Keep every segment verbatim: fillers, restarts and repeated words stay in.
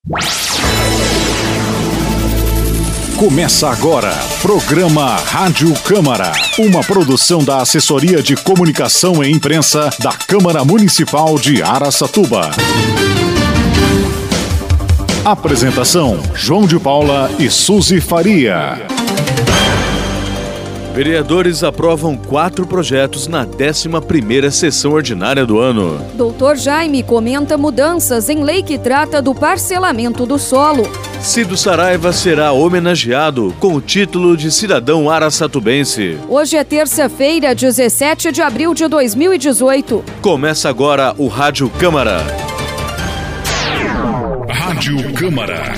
Começa agora, programa Rádio Câmara, uma produção da Assessoria de Comunicação e Imprensa da Câmara Municipal de Araçatuba. Apresentação, João de Paula e Suzy Faria. Vereadores aprovam quatro projetos na décima primeira sessão ordinária do ano. Doutor Jaime comenta mudanças em lei que trata do parcelamento do solo. Cido Saraiva será homenageado com o título de cidadão araçatubense. Hoje é terça-feira, dezessete de abril de dois mil e dezoito. Começa agora o Rádio Câmara. Rádio Câmara.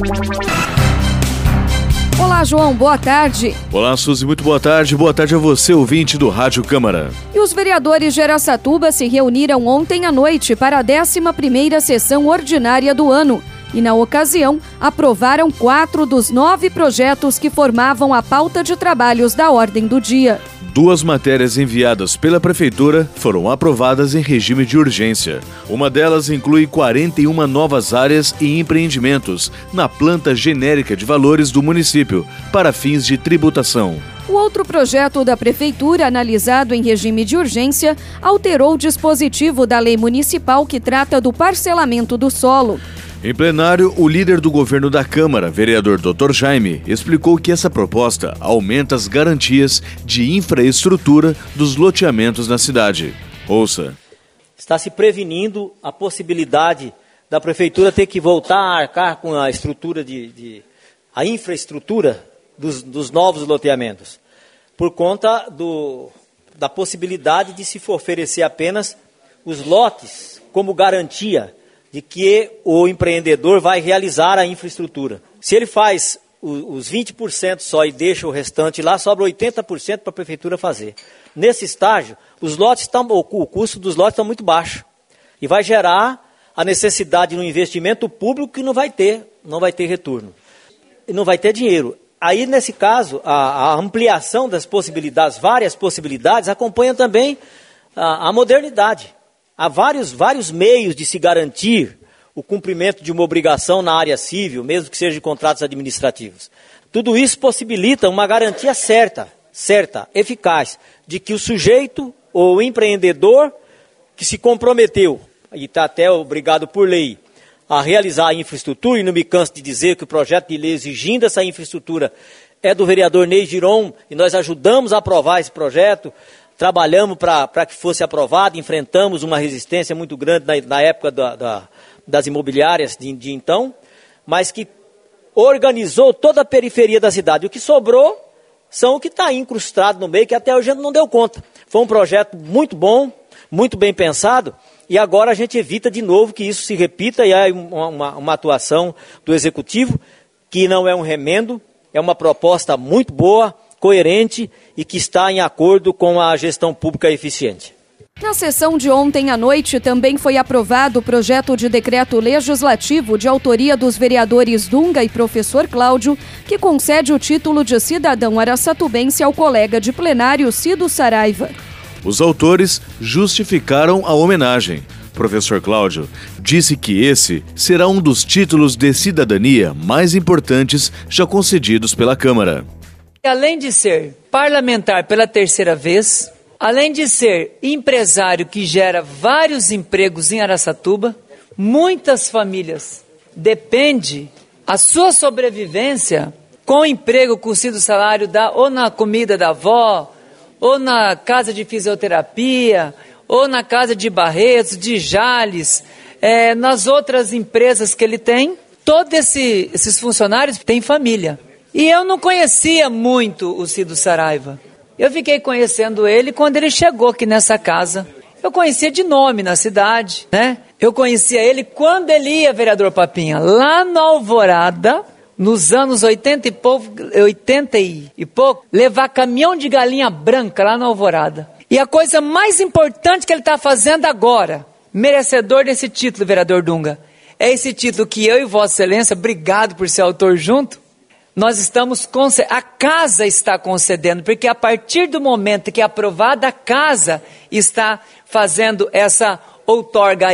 Olá, João, boa tarde. Olá, Suzy, muito boa tarde. Boa tarde a você, ouvinte do Rádio Câmara. E os vereadores de Araçatuba se reuniram ontem à noite para a décima primeira sessão ordinária do ano. E, na ocasião, aprovaram quatro dos nove projetos que formavam a pauta de trabalhos da ordem do dia. Duas matérias enviadas pela Prefeitura foram aprovadas em regime de urgência. Uma delas inclui quarenta e uma novas áreas e empreendimentos na planta genérica de valores do município, para fins de tributação. O outro projeto da Prefeitura, analisado em regime de urgência, alterou o dispositivo da lei municipal que trata do parcelamento do solo. Em plenário, o líder do governo da Câmara, vereador doutor Jaime, explicou que essa proposta aumenta as garantias de infraestrutura dos loteamentos na cidade. Ouça. Está se prevenindo a possibilidade da Prefeitura ter que voltar a arcar com a estrutura de, de a infraestrutura dos, dos novos loteamentos, por conta do, da possibilidade de se oferecer apenas os lotes como garantia de que o empreendedor vai realizar a infraestrutura. Se ele faz os vinte por cento só e deixa o restante lá, sobra oitenta por cento para a prefeitura fazer. Nesse estágio, os lotes estão, o custo dos lotes está muito baixo e vai gerar a necessidade de um investimento público que não vai ter, não vai ter retorno, e não vai ter dinheiro. Aí, nesse caso, a, a ampliação das possibilidades, várias possibilidades, acompanha também a, a modernidade. Há vários, vários meios de se garantir o cumprimento de uma obrigação na área civil, mesmo que seja de contratos administrativos. Tudo isso possibilita uma garantia certa, certa, eficaz, de que o sujeito ou o empreendedor que se comprometeu, e está até obrigado por lei, a realizar a infraestrutura, e não me canso de dizer que o projeto de lei exigindo essa infraestrutura é do vereador Ney Giron, e nós ajudamos a aprovar esse projeto. Trabalhamos para que fosse aprovado, enfrentamos uma resistência muito grande na, na época da, da, das imobiliárias de, de então, mas que organizou toda a periferia da cidade. O que sobrou são o que está incrustado no meio, que até hoje a gente não deu conta. Foi um projeto muito bom, muito bem pensado, e agora a gente evita de novo que isso se repita, e há uma, uma, uma atuação do Executivo, que não é um remendo, é uma proposta muito boa, coerente e que está em acordo com a gestão pública eficiente. Na sessão de ontem à noite também foi aprovado o projeto de decreto legislativo de autoria dos vereadores Dunga e professor Cláudio, que concede o título de cidadão araçatubense ao colega de plenário Cido Saraiva. Os autores justificaram a homenagem. Professor Cláudio disse que esse será um dos títulos de cidadania mais importantes já concedidos pela Câmara. Além de ser parlamentar pela terceira vez, além de ser empresário que gera vários empregos em Araçatuba, muitas famílias dependem a sua sobrevivência com emprego, com o Cido Salário, da, ou na comida da avó, ou na casa de fisioterapia, ou na casa de Barretos, de Jales, é, nas outras empresas que ele tem. Todos esse, esses funcionários têm família. E eu não conhecia muito o Cido Saraiva. Eu fiquei conhecendo ele quando ele chegou aqui nessa casa. Eu conhecia de nome na cidade, né? Eu conhecia ele quando ele ia, vereador Papinha, lá na Alvorada, nos anos oitenta e pouco, oitenta e pouco, levar caminhão de galinha branca lá na Alvorada. E a coisa mais importante que ele está fazendo agora, merecedor desse título, vereador Dunga, é esse título que eu e Vossa Excelência, obrigado por ser autor junto, nós estamos, a casa está concedendo, porque a partir do momento que é aprovada, a casa está fazendo essa outorga a ele.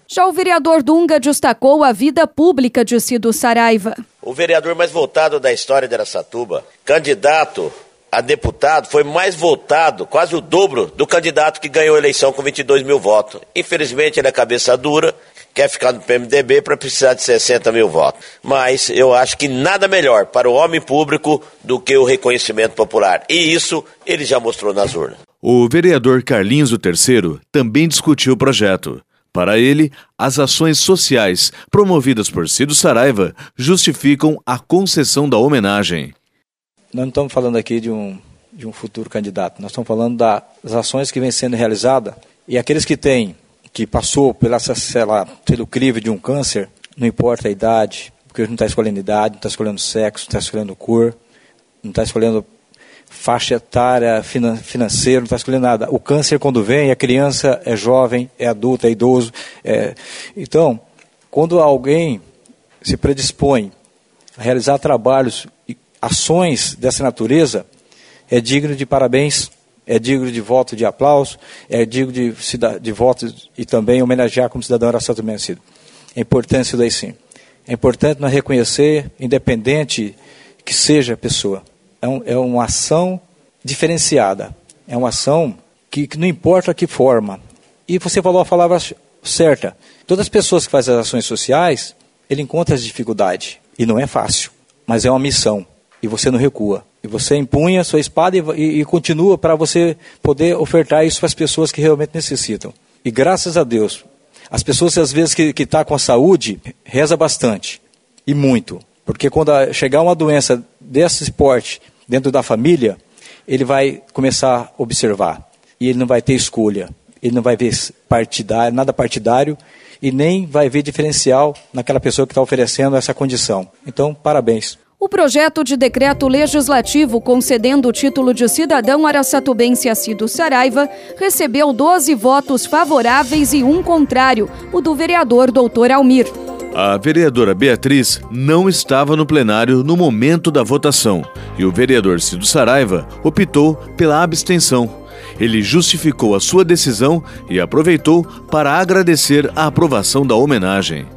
Já o vereador Dunga destacou a vida pública de Cido Saraiva. O vereador mais votado da história de Araçatuba, candidato a deputado, foi mais votado, quase o dobro do candidato que ganhou a eleição com vinte e dois mil votos. Infelizmente ele é cabeça dura, quer ficar no P M D B para precisar de sessenta mil votos. Mas eu acho que nada melhor para o homem público do que o reconhecimento popular. E isso ele já mostrou nas urnas. O vereador Carlinhos o terceiro também discutiu o projeto. Para ele, as ações sociais promovidas por Cido Saraiva justificam a concessão da homenagem. Nós não estamos falando aqui de um, de um futuro candidato, nós estamos falando das ações que vêm sendo realizadas e aqueles que têm, que passou pela, sei lá, pelo crivo de um câncer, não importa a idade, porque não está escolhendo idade, não está escolhendo sexo, não está escolhendo cor, não está escolhendo faixa etária, finan- financeira, não está escolhendo nada. O câncer, quando vem, a criança é jovem, é adulto, é idoso. É... Então, quando alguém se predispõe a realizar trabalhos e ações dessa natureza, é digno de parabéns, é digno de voto de aplauso, é digno de, de voto e também homenagear como cidadão araçatubense. É importante isso daí sim. É importante nós reconhecer, independente que seja a pessoa. É, um, é uma ação diferenciada. É uma ação que, que não importa que forma. E você falou a palavra certa. Todas as pessoas que fazem as ações sociais, ele encontra as dificuldades. E não é fácil, mas é uma missão. E você não recua. E você empunha a sua espada e, e, e continua para você poder ofertar isso para as pessoas que realmente necessitam. E graças a Deus, as pessoas às vezes que estão tá com a saúde, reza bastante. E muito. Porque quando chegar uma doença desse porte dentro da família, ele vai começar a observar. E ele não vai ter escolha. Ele não vai ver partidário, nada partidário e nem vai ver diferencial naquela pessoa que está oferecendo essa condição. Então, parabéns. O projeto de decreto legislativo concedendo o título de cidadão araçatubense a Cido Saraiva recebeu doze votos favoráveis e um contrário, o do vereador doutor Almir. A vereadora Beatriz não estava no plenário no momento da votação e o vereador Cido Saraiva optou pela abstenção. Ele justificou a sua decisão e aproveitou para agradecer a aprovação da homenagem.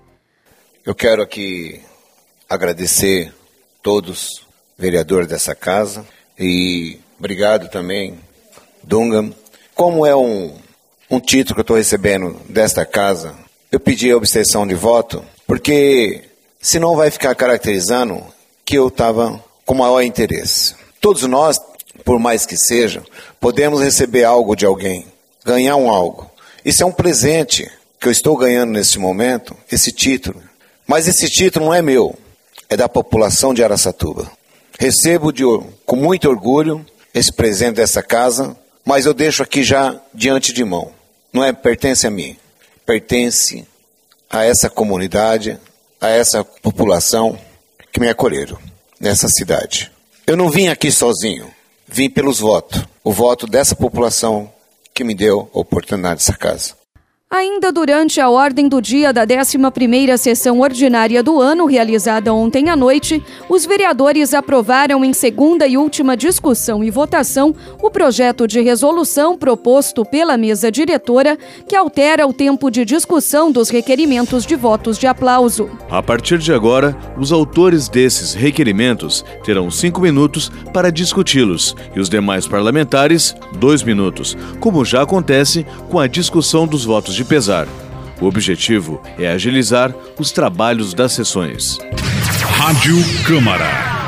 Eu quero aqui agradecer todos, vereadores dessa casa, e obrigado também, Dunga. Como é um, um título que eu estou recebendo desta casa, eu pedi a abstenção de voto, porque senão vai ficar caracterizando que eu estava com maior interesse. Todos nós, por mais que seja, podemos receber algo de alguém, ganhar um algo. Isso é um presente que eu estou ganhando nesse momento, esse título. Mas esse título não é meu, é da população de Araçatuba. Recebo de, com muito orgulho esse presente dessa casa, mas eu deixo aqui já diante de mão. Não é, pertence a mim, pertence a essa comunidade, a essa população que me acolheram nessa cidade. Eu não vim aqui sozinho, vim pelos votos. O voto dessa população que me deu a oportunidade dessa casa. Ainda durante a ordem do dia da décima primeira sessão ordinária do ano, realizada ontem à noite, os vereadores aprovaram em segunda e última discussão e votação o projeto de resolução proposto pela mesa diretora que altera o tempo de discussão dos requerimentos de votos de aplauso. A partir de agora, os autores desses requerimentos terão cinco minutos para discuti-los e os demais parlamentares, dois minutos, como já acontece com a discussão dos votos de pesar. O objetivo é agilizar os trabalhos das sessões. Rádio Câmara.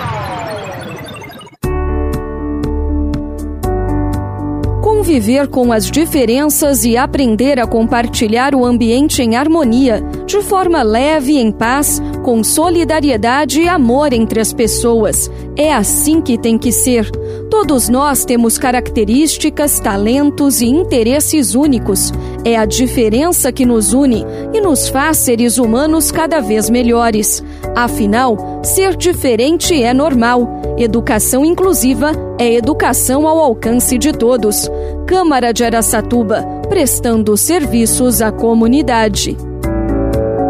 Conviver com as diferenças e aprender a compartilhar o ambiente em harmonia, de forma leve e em paz, com solidariedade e amor entre as pessoas. É assim que tem que ser. Todos nós temos características, talentos e interesses únicos. É a diferença que nos une e nos faz seres humanos cada vez melhores. Afinal, ser diferente é normal. Educação inclusiva é educação ao alcance de todos. Câmara de Araçatuba, prestando serviços à comunidade.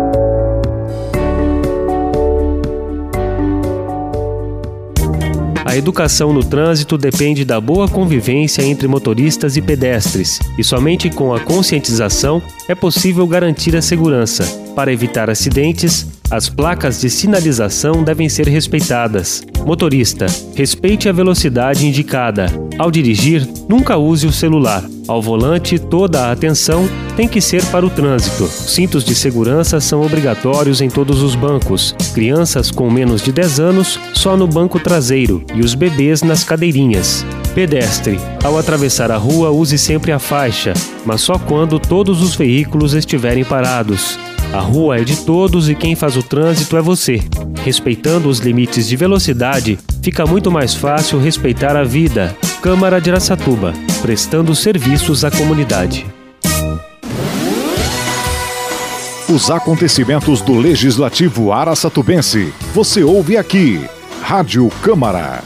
A A educação no trânsito depende da boa convivência entre motoristas e pedestres, e somente com a conscientização é possível garantir a segurança. Para evitar acidentes, as placas de sinalização devem ser respeitadas. Motorista, respeite a velocidade indicada. Ao dirigir, nunca use o celular. Ao volante, toda a atenção tem que ser para o trânsito. Cintos de segurança são obrigatórios em todos os bancos. Crianças com menos de dez anos só no banco traseiro e os bebês nas cadeirinhas. Pedestre, ao atravessar a rua, use sempre a faixa, mas só quando todos os veículos estiverem parados. A rua é de todos e quem faz o trânsito é você. Respeitando os limites de velocidade, fica muito mais fácil respeitar a vida. Câmara de Araçatuba, prestando serviços à comunidade. Os acontecimentos do Legislativo Araçatubense. Você ouve aqui. Rádio Câmara.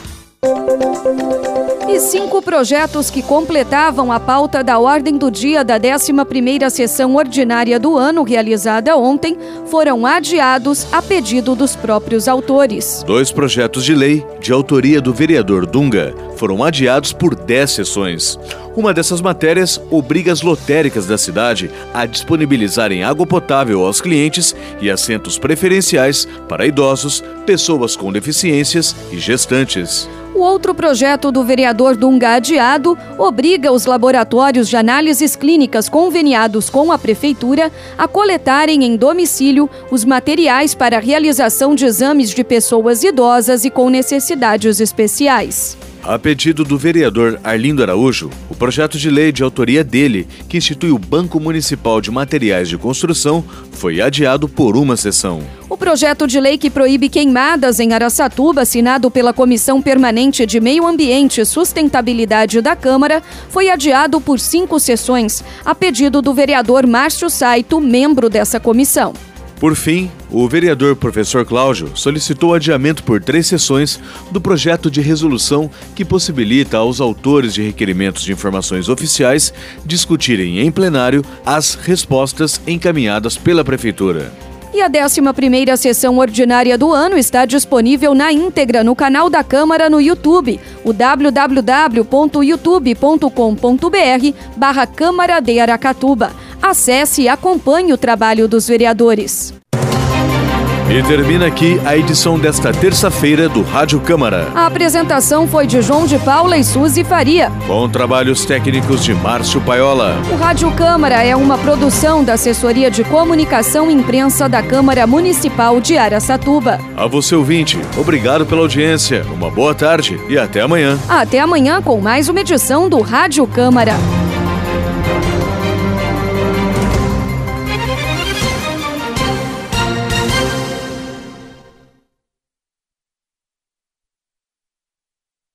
E cinco projetos que completavam a pauta da ordem do dia da décima primeira sessão ordinária do ano, realizada ontem, foram adiados a pedido dos próprios autores. Dois projetos de lei, de autoria do vereador Dunga, foram adiados por dez sessões. Uma dessas matérias obriga as lotéricas da cidade a disponibilizarem água potável aos clientes e assentos preferenciais para idosos, pessoas com deficiências e gestantes. O outro projeto do vereador Dunga adiado obriga os laboratórios de análises clínicas conveniados com a prefeitura a coletarem em domicílio os materiais para a realização de exames de pessoas idosas e com necessidades especiais. A pedido do vereador Arlindo Araújo, o projeto de lei de autoria dele, que institui o Banco Municipal de Materiais de Construção, foi adiado por uma sessão. O projeto de lei que proíbe queimadas em Araçatuba, assinado pela Comissão Permanente de Meio Ambiente e Sustentabilidade da Câmara, foi adiado por cinco sessões, a pedido do vereador Márcio Saito, membro dessa comissão. Por fim, o vereador professor Cláudio solicitou adiamento por três sessões do projeto de resolução que possibilita aos autores de requerimentos de informações oficiais discutirem em plenário as respostas encaminhadas pela Prefeitura. E a décima primeira sessão ordinária do ano está disponível na íntegra no canal da Câmara no YouTube, o w w w ponto youtube ponto com ponto b r barra Câmara de Aracatuba. Acesse e acompanhe o trabalho dos vereadores. E termina aqui a edição desta terça-feira do Rádio Câmara. A apresentação foi de João de Paula e Suzy Faria. Com trabalhos técnicos de Márcio Paiola. O Rádio Câmara é uma produção da Assessoria de Comunicação e Imprensa da Câmara Municipal de Araçatuba. A você, ouvinte, obrigado pela audiência, uma boa tarde e até amanhã. Até amanhã com mais uma edição do Rádio Câmara.